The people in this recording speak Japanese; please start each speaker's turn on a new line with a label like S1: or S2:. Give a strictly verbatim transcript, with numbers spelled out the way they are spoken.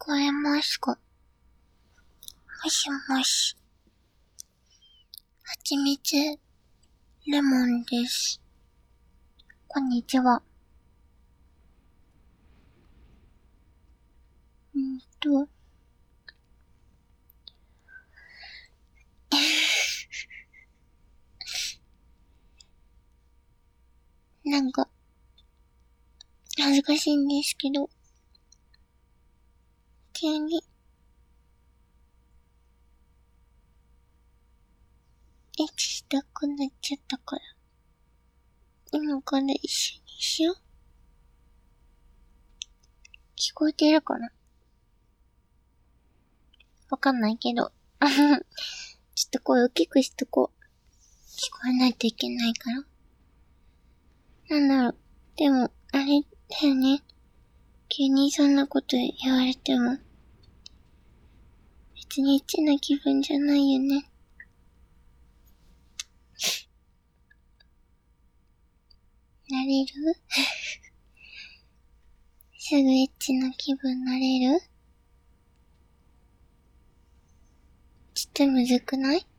S1: こえますか？もしもし。はちみつ、レモンです。こんにちは。んーと。なんか、恥ずかしいんですけど、急に、エッチしたくなっちゃったから、今から一緒にしよう。聞こえてるかな？わかんないけど。ちょっと声大きくしとこう。聞こえないといけないから。なんだろう。でも、あれだよね。急にそんなこと言われても、別にエッチな気分じゃないよね。なれる？すぐエッチな気分なれる？ちょっとむずくない？